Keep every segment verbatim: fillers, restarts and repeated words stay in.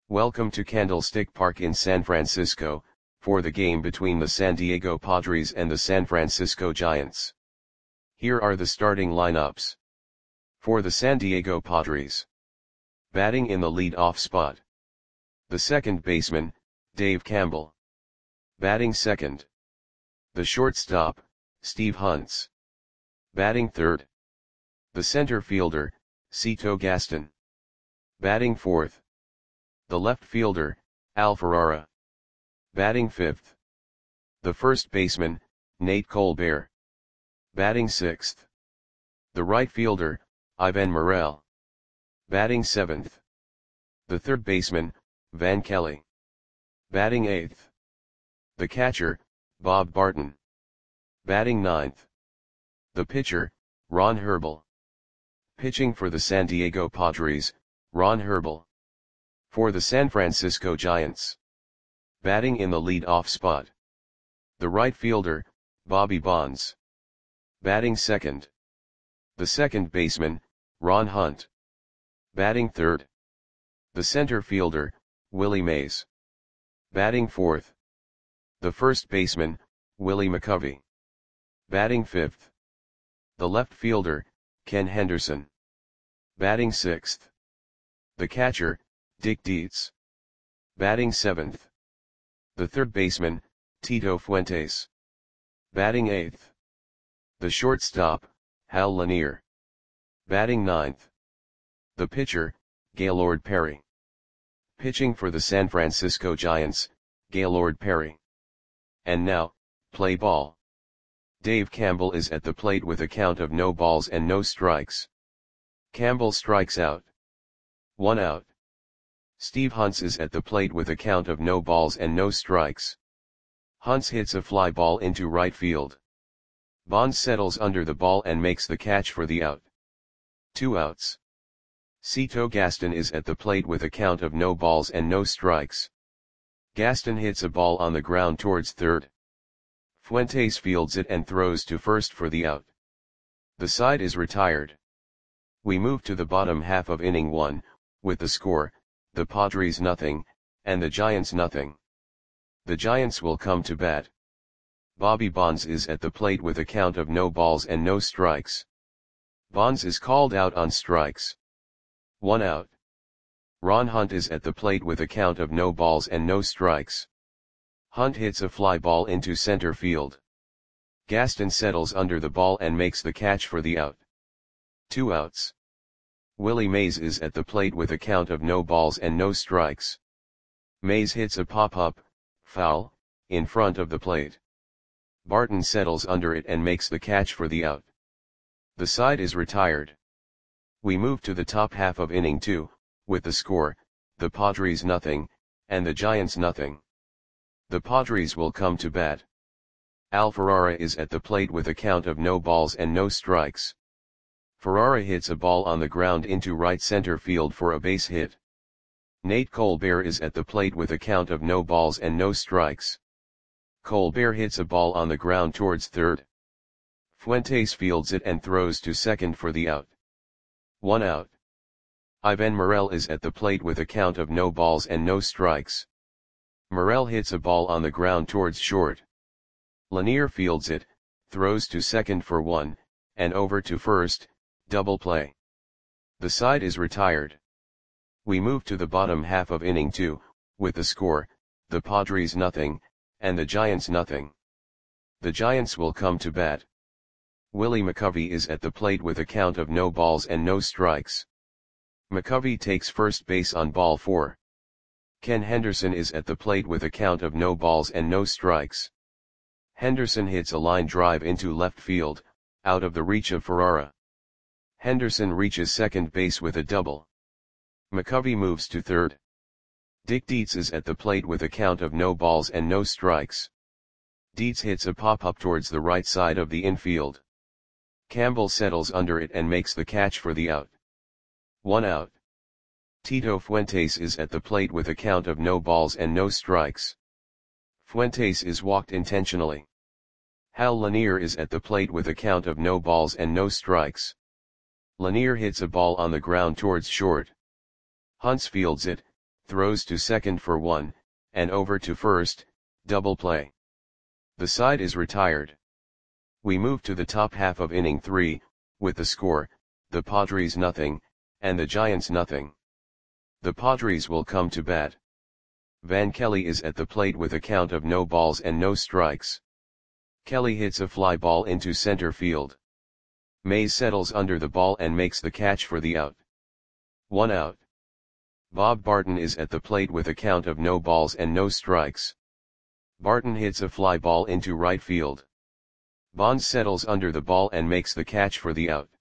Welcome to Candlestick Park in San Francisco, for the game between the San Diego Padres and the San Francisco Giants. Here are the starting lineups. For the San Diego Padres. Batting in the lead-off spot. The second baseman, Dave Campbell. Batting second. The shortstop, Steve Hunts. Batting third. The center fielder, Cito Gaston. Batting fourth. The left fielder, Al Ferrara. Batting fifth. The first baseman, Nate Colbert. Batting sixth. The right fielder, Ivan Morel. Batting seventh. The third baseman, Van Kelly. Batting eighth. The catcher, Bob Barton. Batting ninth. The pitcher, Ron Herbel. Pitching for the San Diego Padres, Ron Herbel. For the San Francisco Giants. Batting in the lead-off spot. The right fielder, Bobby Bonds. Batting second. The second baseman, Ron Hunt. Batting third. The center fielder, Willie Mays. Batting fourth. The first baseman, Willie McCovey. Batting fifth. The left fielder, Ken Henderson. Batting sixth. The catcher, Dick Dietz. Batting seventh. The third baseman, Tito Fuentes. Batting eighth. The shortstop, Hal Lanier. Batting ninth. The pitcher, Gaylord Perry. Pitching for the San Francisco Giants, Gaylord Perry. And now, play ball. Dave Campbell is at the plate with a count of no balls and no strikes. Campbell strikes out. One out. Steve Hunts is at the plate with a count of no balls and no strikes. Hunts hits a fly ball into right field. Bonds settles under the ball and makes the catch for the out. Two outs. Cito Gaston is at the plate with a count of no balls and no strikes. Gaston hits a ball on the ground towards third. Fuentes fields it and throws to first for the out. The side is retired. We move to the bottom half of inning one, with the score, the Padres nothing, and the Giants nothing. The Giants will come to bat. Bobby Bonds is at the plate with a count of no balls and no strikes. Bonds is called out on strikes. One out. Ron Hunt is at the plate with a count of no balls and no strikes. Hunt hits a fly ball into center field. Gaston settles under the ball and makes the catch for the out. Two outs. Willie Mays is at the plate with a count of no balls and no strikes. Mays hits a pop-up, foul, in front of the plate. Barton settles under it and makes the catch for the out. The side is retired. We move to the top half of inning two, with the score, the Padres nothing, and the Giants nothing. The Padres will come to bat. Al Ferrara is at the plate with a count of no balls and no strikes. Ferrara hits a ball on the ground into right center field for a base hit. Nate Colbert is at the plate with a count of no balls and no strikes. Colbert hits a ball on the ground towards third. Fuentes fields it and throws to second for the out. One out. Ivan Morel is at the plate with a count of no balls and no strikes. Morel hits a ball on the ground towards short. Lanier fields it, throws to second for one, and over to first, double play. The side is retired. We move to the bottom half of inning two, with the score, the Padres nothing, and the Giants nothing. The Giants will come to bat. Willie McCovey is at the plate with a count of no balls and no strikes. McCovey takes first base on ball four. Ken Henderson is at the plate with a count of no balls and no strikes. Henderson hits a line drive into left field, out of the reach of Ferrara. Henderson reaches second base with a double. McCovey moves to third. Dick Dietz is at the plate with a count of no balls and no strikes. Dietz hits a pop-up towards the right side of the infield. Campbell settles under it and makes the catch for the out. One out. Tito Fuentes is at the plate with a count of no balls and no strikes. Fuentes is walked intentionally. Hal Lanier is at the plate with a count of no balls and no strikes. Lanier hits a ball on the ground towards short. Hunts fields it, throws to second for one, and over to first, double play. The side is retired. We move to the top half of inning three, with the score, the Padres nothing, and the Giants nothing. The Padres will come to bat. Van Kelly is at the plate with a count of no balls and no strikes. Kelly hits a fly ball into center field. Mays settles under the ball and makes the catch for the out. One out. Bob Barton is at the plate with a count of no balls and no strikes. Barton hits a fly ball into right field. Bonds settles under the ball and makes the catch for the out.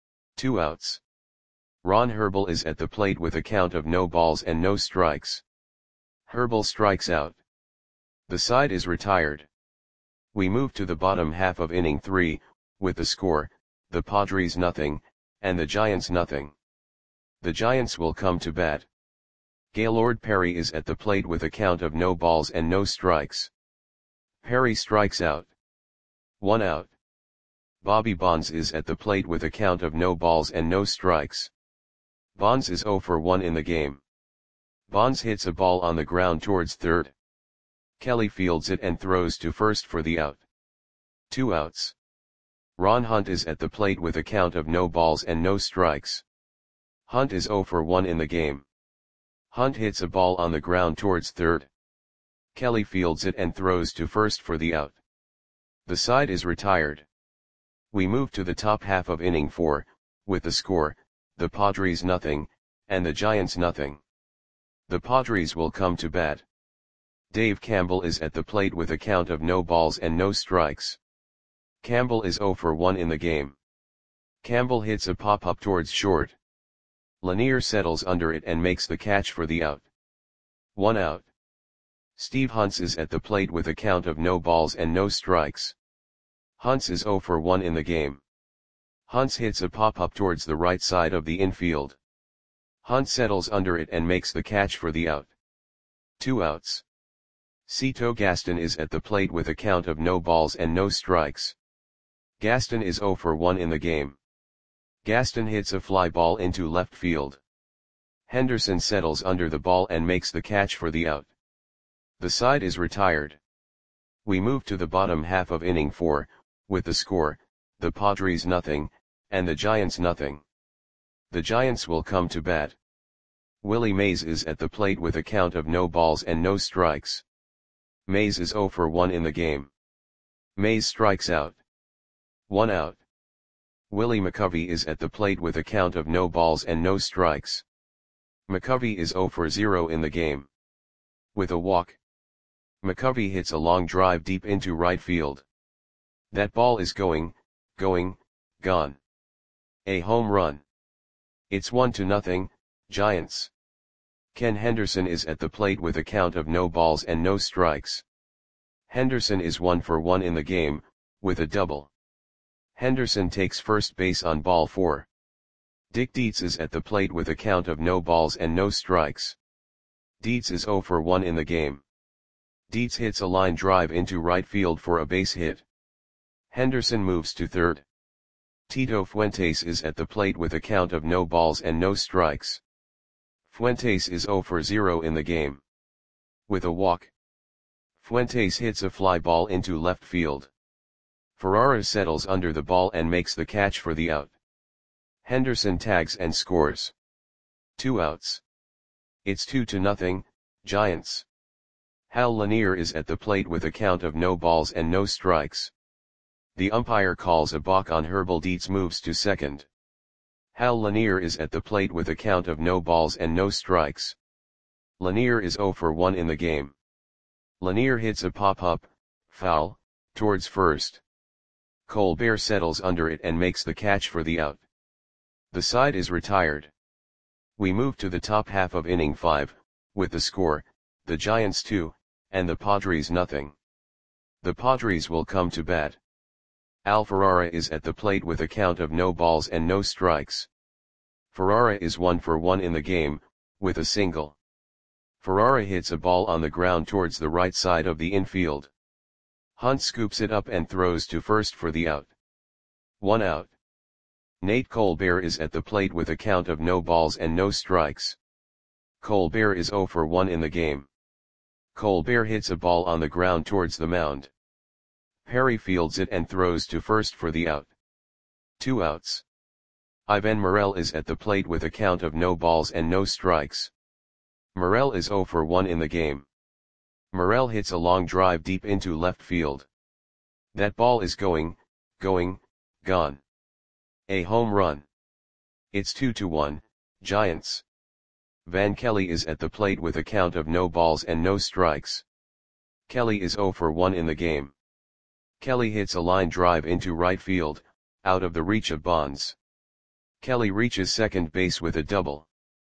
Two outs. Ron Herbel is at the plate with a count of no balls and no strikes. Herbel strikes out. The side is retired. We move to the bottom half of inning three, with the score, the Padres nothing, and the Giants nothing. The Giants will come to bat. Gaylord Perry is at the plate with a count of no balls and no strikes. Perry strikes out. One out. Bobby Bonds is at the plate with a count of no balls and no strikes. Bonds is oh for one in the game. Bonds hits a ball on the ground towards third. Kelly fields it and throws to first for the out. Two outs. Ron Hunt is at the plate with a count of no balls and no strikes. Hunt is oh for one in the game. Hunt hits a ball on the ground towards third. Kelly fields it and throws to first for the out. The side is retired. We move to the top half of inning four, with the score, the Padres nothing, and the Giants nothing. The Padres will come to bat. Dave Campbell is at the plate with a count of no balls and no strikes. Campbell is oh for one in the game. Campbell hits a pop-up towards short. Lanier settles under it and makes the catch for the out. One out. Steve Hunts is at the plate with a count of no balls and no strikes. Hunts is oh for one in the game. Hunts hits a pop-up towards the right side of the infield. Hunt settles under it and makes the catch for the out. Two outs. Cito Gaston is at the plate with a count of no balls and no strikes. Gaston is oh for one in the game. Gaston hits a fly ball into left field. Henderson settles under the ball and makes the catch for the out. The side is retired. We move to the bottom half of inning four, with the score, the Padres nothing, and the Giants nothing. The Giants will come to bat. Willie Mays is at the plate with a count of no balls and no strikes. Mays is oh for one in the game. Mays strikes out. One out. Willie McCovey is at the plate with a count of no balls and no strikes. McCovey is oh for zero in the game. With a walk. McCovey hits a long drive deep into right field. That ball is going, going, gone. A home run. It's one to nothing, Giants. Ken Henderson is at the plate with a count of no balls and no strikes. Henderson is one for one in the game, with a double. Henderson takes first base on ball four. Dick Dietz is at the plate with a count of no balls and no strikes. Dietz is oh for one in the game. Dietz hits a line drive into right field for a base hit. Henderson moves to third. Tito Fuentes is at the plate with a count of no balls and no strikes. Fuentes is oh for zero in the game. With a walk. Fuentes hits a fly ball into left field. Ferrara settles under the ball and makes the catch for the out. Henderson tags and scores. Two outs. It's two to nothing, Giants. Hal Lanier is at the plate with a count of no balls and no strikes. The umpire calls a balk on Herbel. Dietz moves to second. Hal Lanier is at the plate with a count of no balls and no strikes. Lanier is oh for one in the game. Lanier hits a pop-up, foul, towards first. Colbert settles under it and makes the catch for the out. The side is retired. We move to the top half of inning five, with the score, the Giants two, and the Padres nothing. The Padres will come to bat. Al Ferrara is at the plate with a count of no balls and no strikes. Ferrara is one for one in the game, with a single. Ferrara hits a ball on the ground towards the right side of the infield. Hunt scoops it up and throws to first for the out. One out. Nate Colbert is at the plate with a count of no balls and no strikes. Colbert is zero for one in the game. Colbert hits a ball on the ground towards the mound. Perry fields it and throws to first for the out. Two outs. Ivan Morel is at the plate with a count of no balls and no strikes. Morel is zero for one in the game. Morel hits a long drive deep into left field. That ball is going, going, gone. A home run. It's two to one, Giants. Van Kelly is at the plate with a count of no balls and no strikes. Kelly is zero for one in the game. Kelly hits a line drive into right field, out of the reach of Bonds. Kelly reaches second base with a double.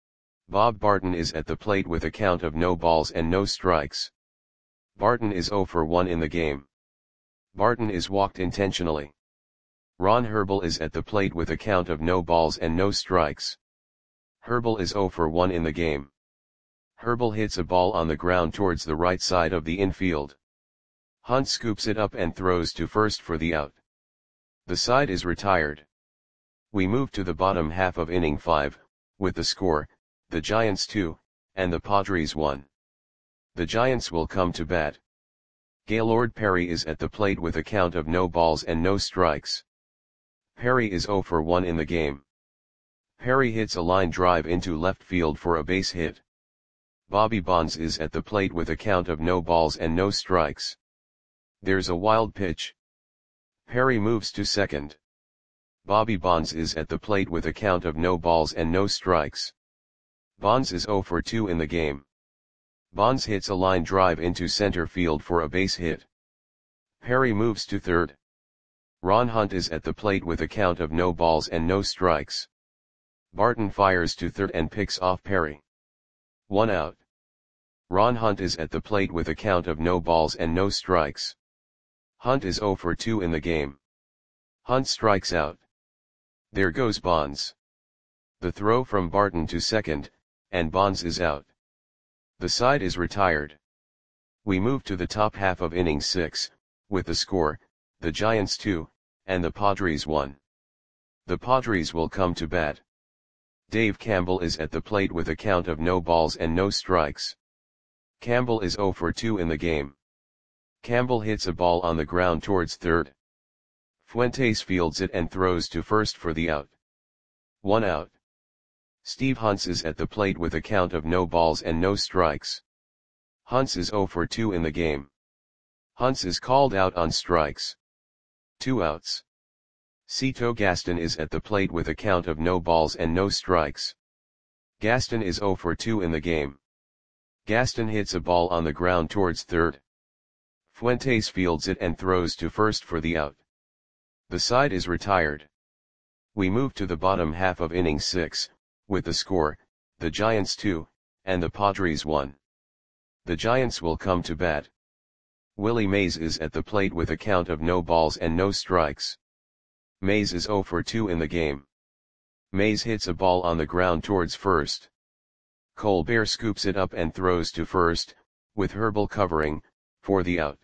Bob Barton is at the plate with a count of no balls and no strikes. Barton is zero for one in the game. Barton is walked intentionally. Ron Herbel is at the plate with a count of no balls and no strikes. Herbel is zero for one in the game. Herbel hits a ball on the ground towards the right side of the infield. Hunt scoops it up and throws to first for the out. The side is retired. We move to the bottom half of inning five, with the score, the Giants two, and the Padres one. The Giants will come to bat. Gaylord Perry is at the plate with a count of no balls and no strikes. Perry is zero for one in the game. Perry hits a line drive into left field for a base hit. Bobby Bonds is at the plate with a count of no balls and no strikes. There's a wild pitch. Perry moves to second. Bobby Bonds is at the plate with a count of no balls and no strikes. Bonds is zero for two in the game. Bonds hits a line drive into center field for a base hit. Perry moves to third. Ron Hunt is at the plate with a count of no balls and no strikes. Barton fires to third and picks off Perry. One out. Ron Hunt is at the plate with a count of no balls and no strikes. Hunt is zero for two in the game. Hunt strikes out. There goes Bonds. The throw from Barton to second, and Bonds is out. The side is retired. We move to the top half of inning six, with the score, the Giants two, and the Padres one. The Padres will come to bat. Dave Campbell is at the plate with a count of no balls and no strikes. Campbell is zero for two in the game. Campbell hits a ball on the ground towards third. Fuentes fields it and throws to first for the out. One out. Steve Hunts is at the plate with a count of no balls and no strikes. Hunts is zero for two in the game. Hunts is called out on strikes. Two outs. Cito Gaston is at the plate with a count of no balls and no strikes. Gaston is zero for two in the game. Gaston hits a ball on the ground towards third. Fuentes fields it and throws to first for the out. The side is retired. We move to the bottom half of inning six, with the score, the Giants two, and the Padres one. The Giants will come to bat. Willie Mays is at the plate with a count of no balls and no strikes. Mays is zero for two in the game. Mays hits a ball on the ground towards first. Colbert scoops it up and throws to first, with Herbel covering, for the out.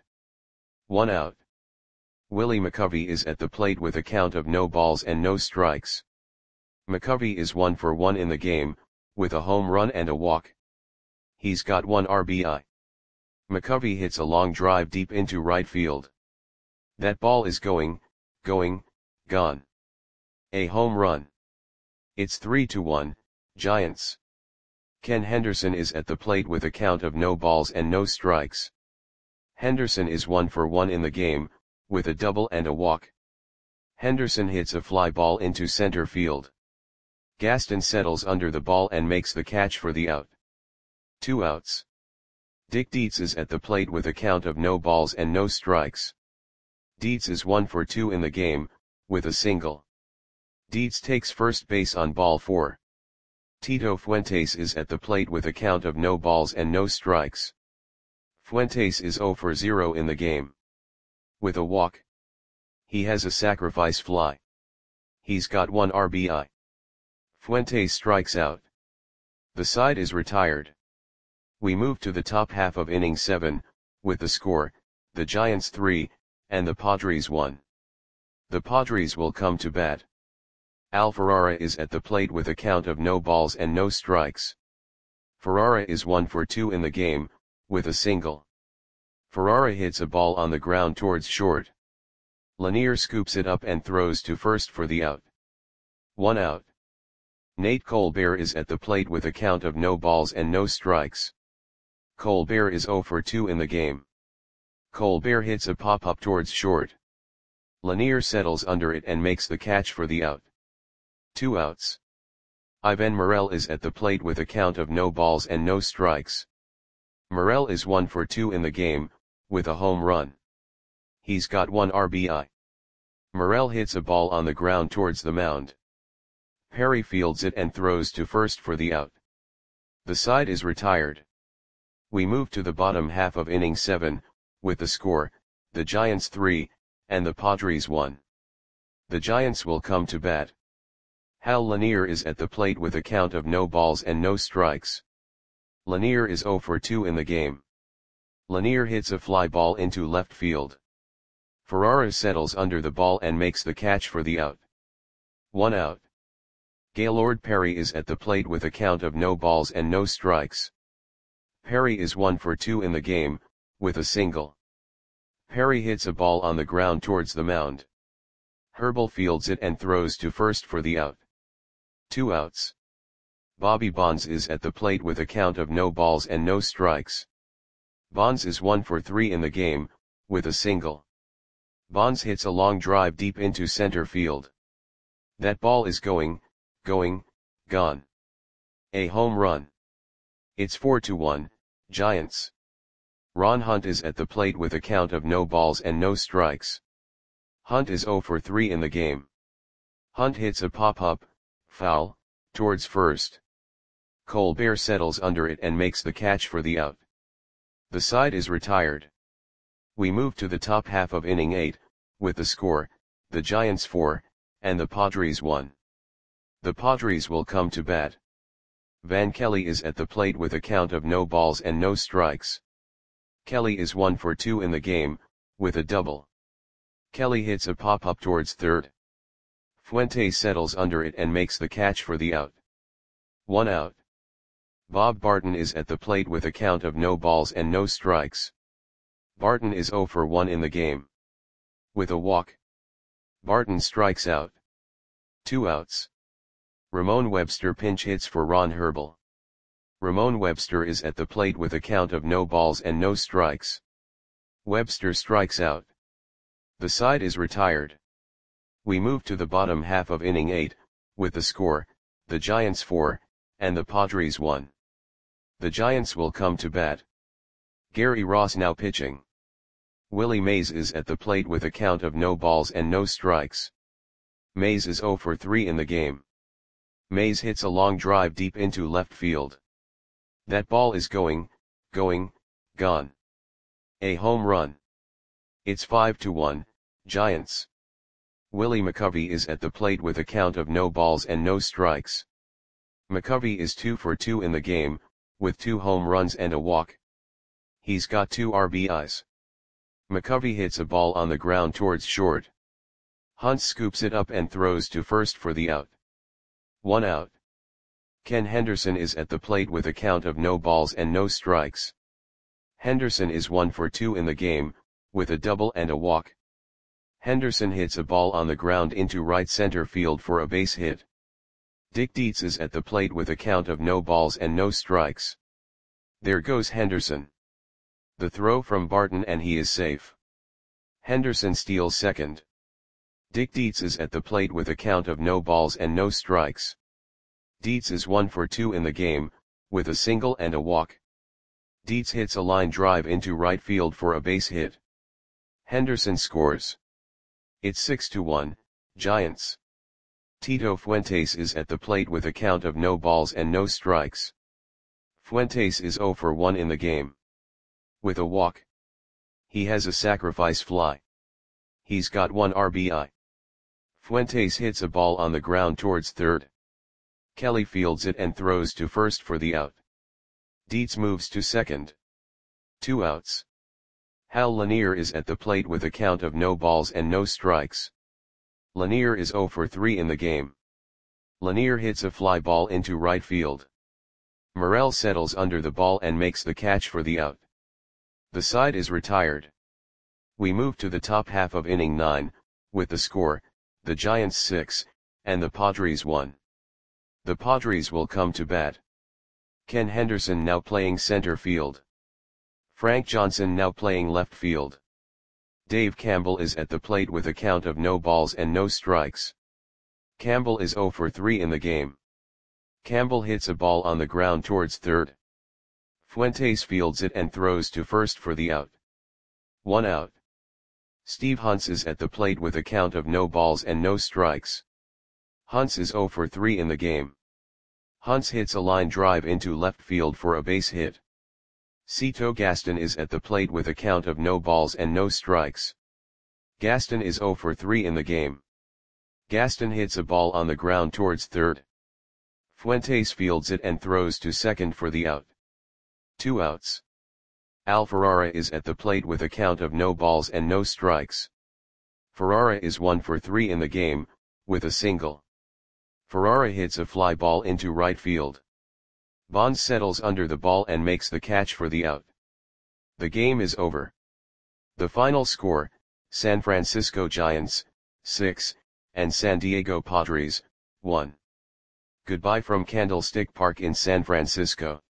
One out. Willie McCovey is at the plate with a count of no balls and no strikes. McCovey is one for one in the game, with a home run and a walk. He's got one R B I. McCovey hits a long drive deep into right field. That ball is going, going, gone. A home run. It's three to one, Giants. Ken Henderson is at the plate with a count of no balls and no strikes. Henderson is one for one in the game, with a double and a walk. Henderson hits a fly ball into center field. Gaston settles under the ball and makes the catch for the out. Two outs. Dick Dietz is at the plate with a count of no balls and no strikes. Dietz is one for two in the game, with a single. Dietz takes first base on ball four. Tito Fuentes is at the plate with a count of no balls and no strikes. Fuentes is zero for zero in the game. With a walk. He has a sacrifice fly. He's got one R B I. Fuentes strikes out. The side is retired. We move to the top half of inning seven, with the score, the Giants three, and the Padres one. The Padres will come to bat. Al Ferrara is at the plate with a count of no balls and no strikes. Ferrara is one for two in the game, with a single. Ferrara hits a ball on the ground towards short. Lanier scoops it up and throws to first for the out. One out. Nate Colbert is at the plate with a count of no balls and no strikes. Colbert is zero for two in the game. Colbert hits a pop-up towards short. Lanier settles under it and makes the catch for the out. Two outs. Ivan Morel is at the plate with a count of no balls and no strikes. Morel is one for two in the game, with a home run. He's got one R B I. Morel hits a ball on the ground towards the mound. Perry fields it and throws to first for the out. The side is retired. We move to the bottom half of inning seven, with the score, the Giants three, and the Padres one. The Giants will come to bat. Hal Lanier is at the plate with a count of no balls and no strikes. Lanier is zero for two in the game. Lanier hits a fly ball into left field. Ferrara settles under the ball and makes the catch for the out. One out. Gaylord Perry is at the plate with a count of no balls and no strikes. Perry is one for two in the game, with a single. Perry hits a ball on the ground towards the mound. Herbal fields it and throws to first for the out. Two outs. Bobby Bonds is at the plate with a count of no balls and no strikes. Bonds is one for three in the game, with a single. Bonds hits a long drive deep into center field. That ball is going, going, gone. A home run. It's four to one, Giants. Ron Hunt is at the plate with a count of no balls and no strikes. Hunt is zero for three in the game. Hunt hits a pop-up, foul, towards first. Colbert settles under it and makes the catch for the out. The side is retired. We move to the top half of inning eight, with the score, the Giants four, and the Padres one. The Padres will come to bat. Van Kelly is at the plate with a count of no balls and no strikes. Kelly is one for two in the game, with a double. Kelly hits a pop-up towards third. Fuentes settles under it and makes the catch for the out. One out. Bob Barton is at the plate with a count of no balls and no strikes. Barton is zero for one in the game. With a walk. Barton strikes out. Two outs. Ramon Webster pinch hits for Ron Herbal. Ramon Webster is at the plate with a count of no balls and no strikes. Webster strikes out. The side is retired. We move to the bottom half of inning eight, with the score, the Giants four, and the Padres one. The Giants will come to bat. Gary Ross now pitching. Willie Mays is at the plate with a count of no balls and no strikes. Mays is zero for three in the game. Mays hits a long drive deep into left field. That ball is going, going, gone. A home run. It's five to one, Giants. Willie McCovey is at the plate with a count of no balls and no strikes. McCovey is two for two in the game, with two home runs and a walk. He's got two R B Is. McCovey hits a ball on the ground towards short. Hunt scoops it up and throws to first for the out. One out. Ken Henderson is at the plate with a count of no balls and no strikes. Henderson is one for two in the game, with a double and a walk. Henderson hits a ball on the ground into right center field for a base hit. Dick Dietz is at the plate with a count of no balls and no strikes. There goes Henderson. The throw from Barton and he is safe. Henderson steals second. Dick Dietz is at the plate with a count of no balls and no strikes. Dietz is one for two in the game, with a single and a walk. Dietz hits a line drive into right field for a base hit. Henderson scores. It's six to one, Giants. Tito Fuentes is at the plate with a count of no balls and no strikes. Fuentes is zero for one in the game. With a walk. He has a sacrifice fly. He's got one R B I. Fuentes hits a ball on the ground towards third. Kelly fields it and throws to first for the out. Dietz moves to second. Two outs. Hal Lanier is at the plate with a count of no balls and no strikes. Lanier is zero for three in the game. Lanier hits a fly ball into right field. Morel settles under the ball and makes the catch for the out. The side is retired. We move to the top half of inning nine, with the score, the Giants six, and the Padres one. The Padres will come to bat. Ken Henderson now playing center field. Frank Johnson now playing left field. Dave Campbell is at the plate with a count of no balls and no strikes. Campbell is zero for three in the game. Campbell hits a ball on the ground towards third. Fuentes fields it and throws to first for the out. One out. Steve Hunts is at the plate with a count of no balls and no strikes. Hunts is zero for three in the game. Hunts hits a line drive into left field for a base hit. Cito Gaston is at the plate with a count of no balls and no strikes. Gaston is zero for three in the game. Gaston hits a ball on the ground towards third. Fuentes fields it and throws to second for the out. Two outs. Al Ferrara is at the plate with a count of no balls and no strikes. Ferrara is one for three in the game, with a single. Ferrara hits a fly ball into right field. Bonds settles under the ball and makes the catch for the out. The game is over. The final score, San Francisco Giants, six, and San Diego Padres, one. Goodbye from Candlestick Park in San Francisco.